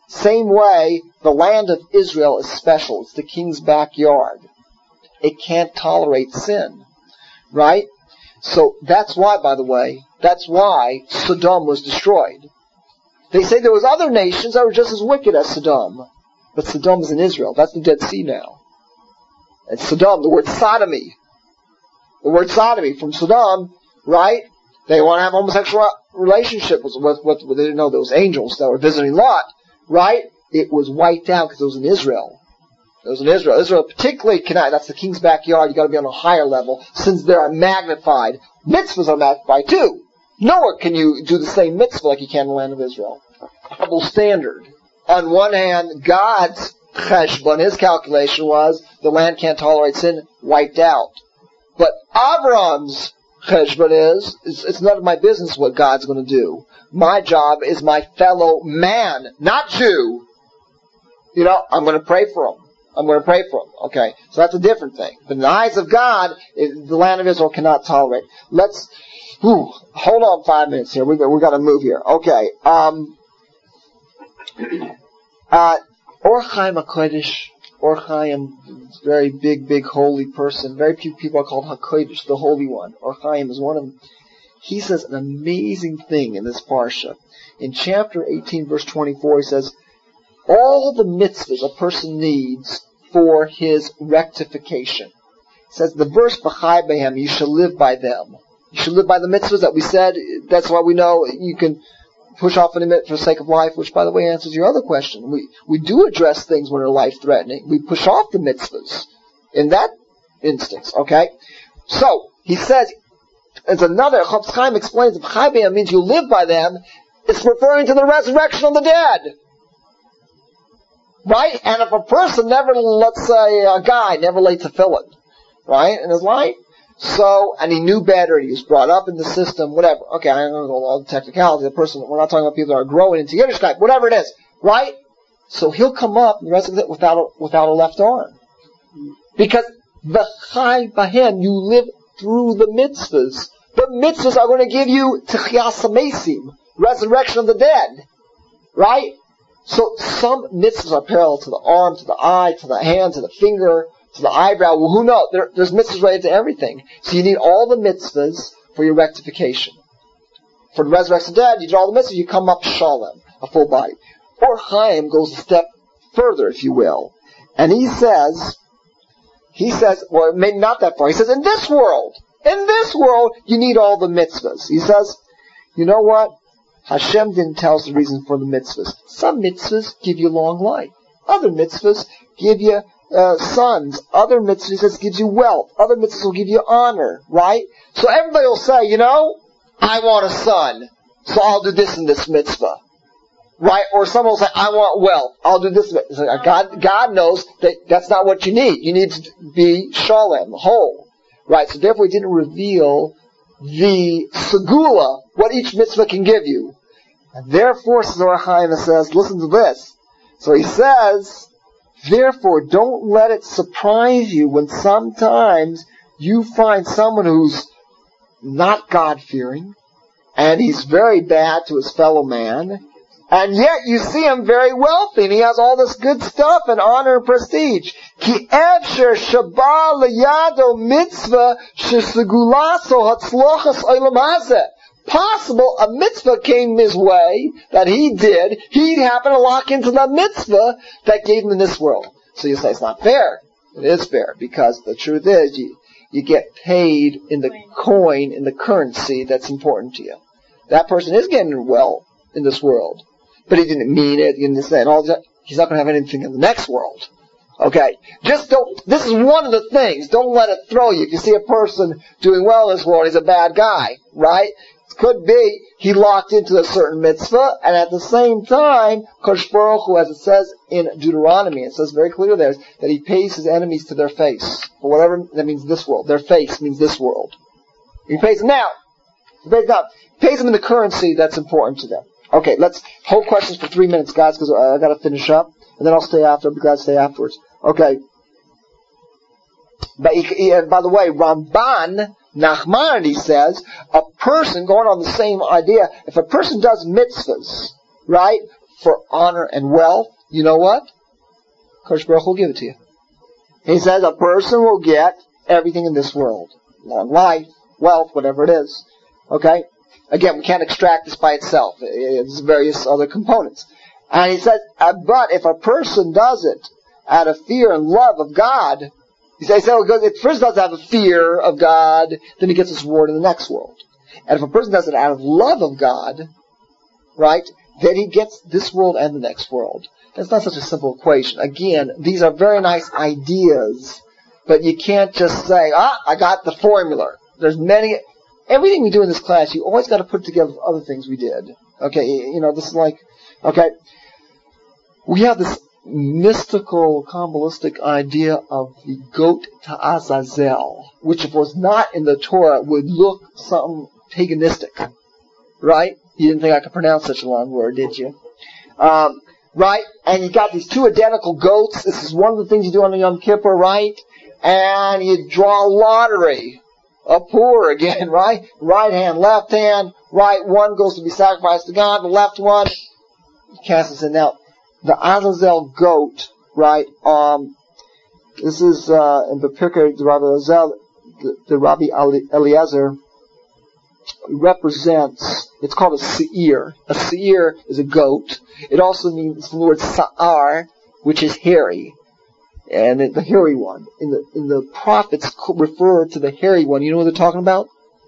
Same way, the land of Israel is special. It's the king's backyard. It can't tolerate sin. Right? So that's why, by the way, that's why Sodom was destroyed. They say there was other nations that were just as wicked as Sodom. But Sodom is in Israel. That's the Dead Sea now. And Sodom, the word sodomy. The word sodomy from Sodom, right? They want to have homosexual relationships with, with, with, they didn't know there was angels that were visiting Lot, right? It was wiped out because it was in Israel. It was in Israel. Israel particularly cannot, that's the king's backyard, you gotta be on a higher level, since they are magnified. Mitzvahs are magnified too. Nowhere can you do the same mitzvah like you can in the land of Israel. Double standard. On one hand, God's cheshbon, his calculation was, the land can't tolerate sin, wiped out. But Avram's cheshbon is, it's, it's none of my business what God's going to do. My job is my fellow man, not Jew. You know, I'm going to pray for him. I'm going to pray for him. Okay, so that's a different thing. But in the eyes of God, it, the land of Israel cannot tolerate. Let's, whew, hold on five minutes here. We've we got to move here. Okay. Um, uh, Or Chaim HaKodesh, Or Chaim, very big, big holy person. Very few people are called HaKodesh, the Holy One. Or Chaim is one of them. He says an amazing thing in this parsha. In chapter eighteen, verse twenty-four, he says, all the mitzvahs a person needs for his rectification. It says the verse B'chai Behem, you shall live by them. You should live by the mitzvahs that we said. That's why we know you can push off an admit for the sake of life, which by the way answers your other question. We we do address things when they're life threatening. We push off the mitzvahs in that instance, okay? So, he says, it's another, Chofetz Chaim explains, B'chai Behem means you live by them. It's referring to the resurrection of the dead. Right? And if a person never, let's say a guy never laid tefillin, right, in his life, so, and he knew better, he was brought up in the system, whatever. Okay, I don't know all the technicality. The person, we're not talking about people that are growing into Yiddishkeit, whatever it is, right? So he'll come up the rest of it without a, without a left arm. Because V'chai Bahem, you live through the mitzvahs. The mitzvahs are going to give you Techiyas HaMesim, resurrection of the dead. Right? So some mitzvahs are parallel to the arm, to the eye, to the hand, to the finger, to the eyebrow. Well, who knows? There, there's mitzvahs related to everything. So you need all the mitzvahs for your rectification. For the resurrection of the dead, you do all the mitzvahs, you come up shalom, a full body. Or Chaim goes a step further, if you will. And he says, he says, well, maybe not that far. He says, in this world, in this world, you need all the mitzvahs. He says, you know what? Hashem didn't tell us the reason for the mitzvahs. Some mitzvahs give you long life. Other mitzvahs give you uh, sons. Other mitzvahs gives you wealth. Other mitzvahs will give you honor, right? So everybody will say, you know, I want a son, so I'll do this in this mitzvah. Right? Or someone will say, I want wealth, I'll do this. God, God knows that that's not what you need. You need to be shalem, whole. Right? So therefore he didn't reveal the segula, what each mitzvah can give you. And therefore, Zohar Chaim says, listen to this. So he says, therefore, don't let it surprise you when sometimes you find someone who's not God-fearing, and he's very bad to his fellow man, and yet you see him very wealthy, and he has all this good stuff and honor and prestige. Ki efsher shaba liyado mitzvah shesegulaso hatzlochas olam hazeh. Possible a mitzvah came his way that he did. He happened to lock into the mitzvah that gave him in this world. So you say it's not fair. It is fair because the truth is you you get paid in the coin, in the currency that's important to you. That person is getting well in this world, but he didn't mean it. He didn't say it all. He's not going to have anything in the next world. Okay, just don't. This is one of the things. Don't let it throw you. If you see a person doing well in this world, he's a bad guy, right? It could be he locked into a certain mitzvah, and at the same time, Kodesh Baruch Hu, as it says in Deuteronomy, it says very clear there that he pays his enemies to their face. For whatever that means, this world. Their face means this world. He pays them now. He pays them. He pays them in the currency that's important to them. Okay, let's hold questions for three minutes, guys, because I got to finish up, and then I'll stay after. I'll be glad to stay afterwards. Okay. But he, he, by the way, Ramban Nachmanides says a person, going on the same idea, if a person does mitzvahs, right, for honor and wealth, you know what? Kodesh Baruch Hu will give it to you. He says a person will get everything in this world. Long life, wealth, whatever it is. Okay? Again, we can't extract this by itself. It's various other components. And he says, but if a person does it out of fear and love of God, he says, well, if a person doesn't have a fear of God, then he gets his reward in the next world. And if a person does it out of love of God, right, then he gets this world and the next world. It's not such a simple equation. Again, these are very nice ideas, but you can't just say, ah, I got the formula. There's many, everything we do in this class, you always got to put together with other things we did. Okay, you know, this is like, okay, we have this mystical, Kabbalistic idea of the goat to Azazel, which if it was not in the Torah would look something paganistic. Right? You didn't think I could pronounce such a long word, did you? Um, right? And you got these two identical goats. This is one of the things you do on the Yom Kippur, right? And you draw a lottery. A poor again, right? Right hand, left hand, right one goes to be sacrificed to God, the left one, cast this in. Now, the Azazel goat, right, um, this is, uh, in the Pirkei the Rabbi Azazel, the, the Rabbi Eliezer represents, it's called a seir. A seir is a goat. It also means the word sa'ar, which is hairy. And the, the hairy one. In the, in the prophets refer to the hairy one. You know what they're talking about?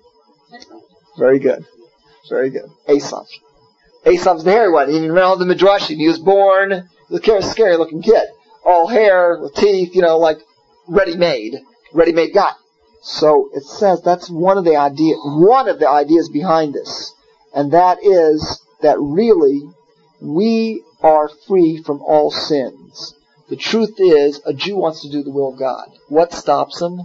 Very good. Very good. Esav. Esav's the hairy one. You know the Midrashim. He was born, a scary looking kid. All hair, with teeth, you know, like ready-made. Ready-made guy. So it says that's one of the idea, one of the ideas behind this. And that is that really we are free from all sins. The truth is, a Jew wants to do the will of God. What stops him?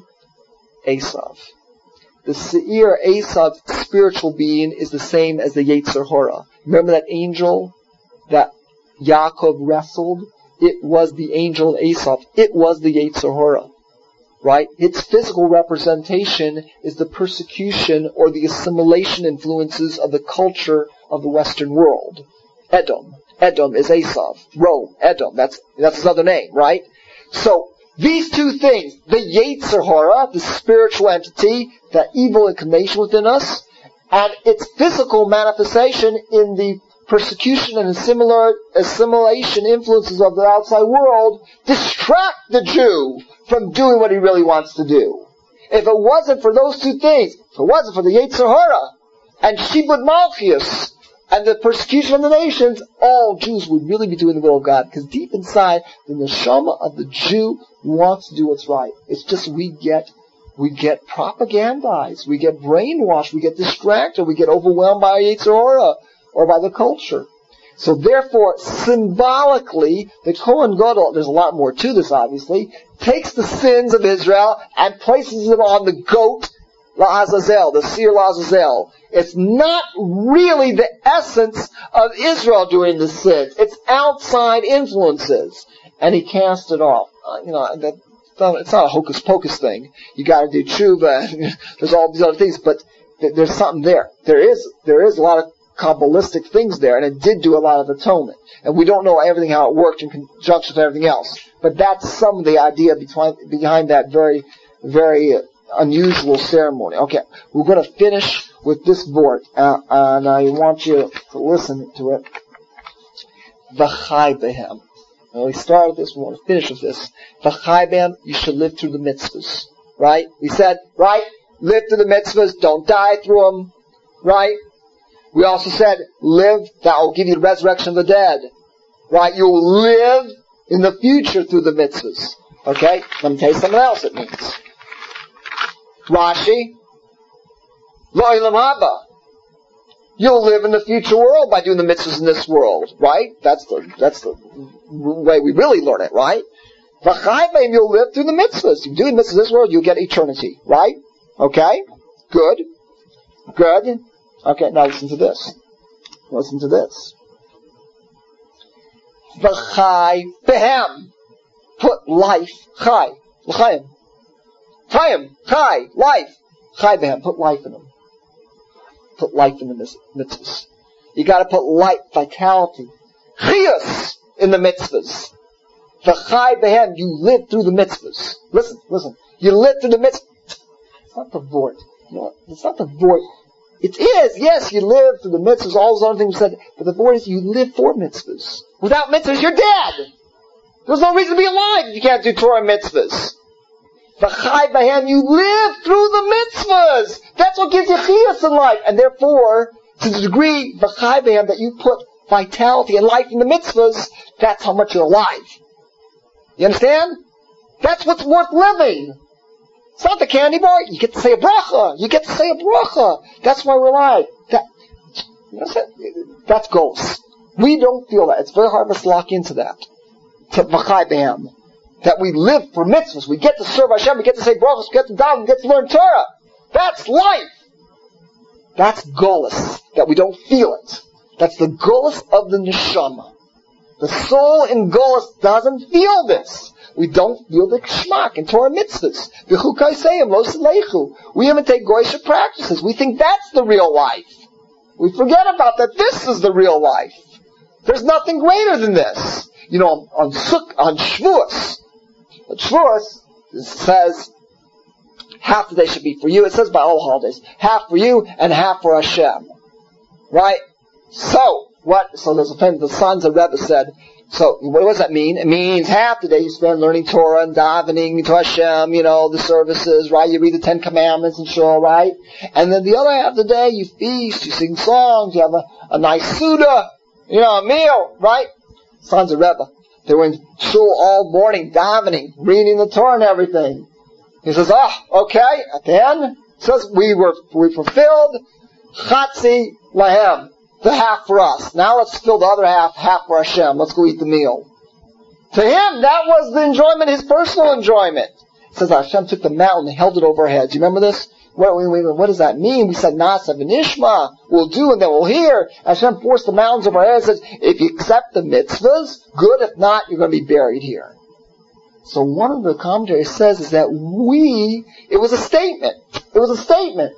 Esav. The Seir, Esav's spiritual being, is the same as the Yetzer Hara. Remember that angel that Yaakov wrestled? It was the angel of Esav. It was the Yetzer Hara. Right? Its physical representation is the persecution or the assimilation influences of the culture of the Western world. Edom. Edom is Esav. Rome. Edom. That's, that's his other name, right? So, these two things, the Yetzer Hara, the spiritual entity, that evil inclination within us, and its physical manifestation in the persecution and similar assimilation influences of the outside world, distract the Jew from doing what he really wants to do. If it wasn't for those two things, if it wasn't for the Yetzer Hara and Shibud Malchus and the persecution of the nations, all Jews would really be doing the will of God. Because deep inside, the neshama of the Jew wants to do what's right. It's just we get we get propagandized, we get brainwashed, we get distracted, we get overwhelmed by Yetzer Hara or by the culture. So therefore, symbolically, the Kohen Gadol, there's a lot more to this obviously, takes the sins of Israel and places them on the goat, La'azazel, the seer La'azazel. It's not really the essence of Israel doing the sins. It's outside influences. And he cast it off. Uh, you know, that, it's not a hocus pocus thing. You gotta do tshuva, there's all these other things, but th- there's something there. There is, there is a lot of Kabbalistic things there, and it did do a lot of atonement. And we don't know everything how it worked in conjunction with everything else. But that's some of the idea behind, behind that very, very unusual ceremony. Okay, we're going to finish with this board, uh, and I want you to listen to it. V'chai behem. Now we started this, we want to finish with this. V'chai behem, you should live through the mitzvahs. Right? We said, right? Live through the mitzvahs, don't die through them. Right? We also said, live, that will give you the resurrection of the dead. Right? You will live in the future through the mitzvahs. Okay? Let me tell you something else it means. Rashi, Lo'ilam haba. You'll live in the future world by doing the mitzvahs in this world. Right? That's the, that's the way we really learn it, right? V'chayim, you'll live through the mitzvahs. You do the mitzvahs in this world, you'll get eternity. Right? Okay? Good. Good. Okay, now listen to this. Listen to this. V'chai behem. Put life. Chai. L'chaim. Chaim. Chai. Life. Chai behem. Put life in them. Put life in the mitzvahs. You gotta put life, vitality, chiyus in the mitzvahs. V'chai behem, you live through the mitzvahs. Listen, listen. You live through the mitzvahs. It's not the vort. You know what? It's not the vort. It is, yes, you live through the mitzvahs, all those other things we said, but the vort is you live for mitzvahs. Without mitzvahs, you're dead. There's no reason to be alive if you can't do Torah mitzvahs. V'chai behem, you live through the mitzvahs. That's what gives you chiyus in life. And therefore, to the degree, v'chai behem, that you put vitality and life in the mitzvahs, that's how much you're alive. You understand? That's what's worth living. It's not the candy bar. You get to say a bracha. You get to say a bracha. That's why we're alive. That, you know, that's goals. We don't feel that. It's very hard for us to lock into that. To v'chai behem. That we live for mitzvahs. We get to serve Hashem. We get to say brachas. We get to daven. We get to learn Torah. That's life. That's golus. That we don't feel it. That's the golus of the neshama. The soul in golus doesn't feel this. We don't feel the kshmak in Torah mitzvahs. V'chukai seyim lo selechu. We imitate goyish practices. We think that's the real life. We forget about that. This is the real life. There's nothing greater than this. You know, on Suk, on Shavuos, on Shavuos it says half the day should be for you. It says by all holidays, half for you and half for Hashem. Right? So what? So there's a famous. The sons of Rebbe said. So what does that mean? It means half the day you spend learning Torah and davening to Hashem, you know, the services, right? You read the Ten Commandments and so, right? And then the other half of the day you feast, you sing songs, you have a, a nice suda, you know, a meal, right? Sons of Rebbe. They were in shul all morning, davening, reading the Torah and everything. He says, ah, oh, okay. At the end, it says we were, we fulfilled chatzi lahem. The half for us. Now let's fill the other half, half for Hashem. Let's go eat the meal. To him, that was the enjoyment, his personal enjoyment. It says Hashem took the mountain and held it over our heads. You remember this? What, what does that mean? We said, Nasa v'nishma, we'll do and then we'll hear. Hashem forced the mountains over our heads and says, if you accept the mitzvahs, good. If not, you're going to be buried here. So one of the commentaries says is that we, it was a statement. It was a statement.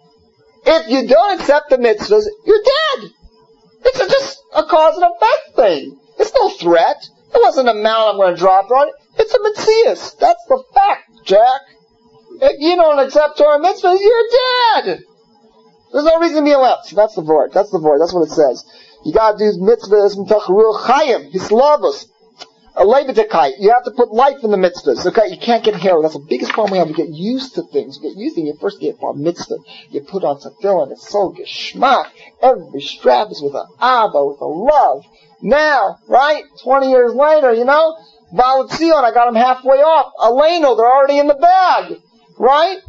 If you don't accept the mitzvahs, you're dead. It's a, just a cause and effect thing. It's no threat. It wasn't a mountain I'm going to drop on it. It's a mitzvah. That's the fact, Jack. If you don't accept Torah mitzvahs, you're dead. There's no reason to be alive. So that's the word. That's the word. That's what it says. You got to do mitzvahs mitach ruach chayim, hislavos. A leviticite. You have to put life in the mitzvahs. Okay, you can't get hair. That's the biggest problem we have. We get used to things. You get used to it. You first get bar mitzvah. You put on tefillin. It's so geschmack. Every strap is with an abba, with a love. Now, right? Twenty years later, you know, Valatzion, I got them halfway off. Aleno, they're already in the bag, right?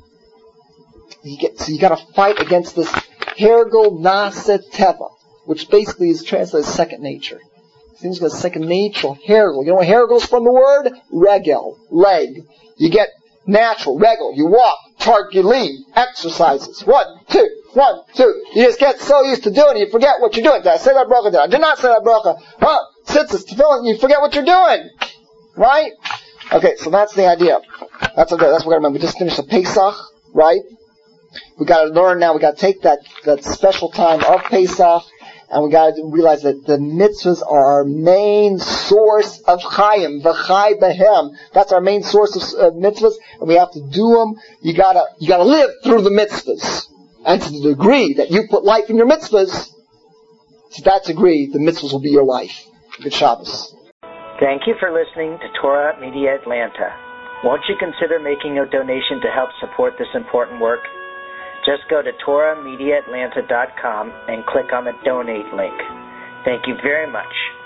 You get so you got to fight against this hergel nasa teva, which basically is translated as second nature. Things got second nature, hergel. You know what hergel is from the word? Regel, leg. You get natural, regel. You walk, targili, exercises. One, two, one, two. You just get so used to doing it, you forget what you're doing. Did I say that bracha? Did I? Did not say that bracha. Huh? Sits, it's tefillin, you forget what you're doing. Right? Okay, so that's the idea. That's okay, that's what we gotta remember. We just finished the Pesach, right? We gotta learn now, we gotta take that, that special time of Pesach, and we gotta realize that the mitzvahs are our main source of chayim, v'chai behem. That's our main source of uh, mitzvahs, and we have to do them. You gotta, you gotta live through the mitzvahs. And to the degree that you put life in your mitzvahs, to that degree, the mitzvahs will be your life. Good Shabbos. Thank you for listening to Torah Media Atlanta. Won't you consider making a donation to help support this important work? Just go to Torah Media Atlanta dot com and click on the donate link. Thank you very much.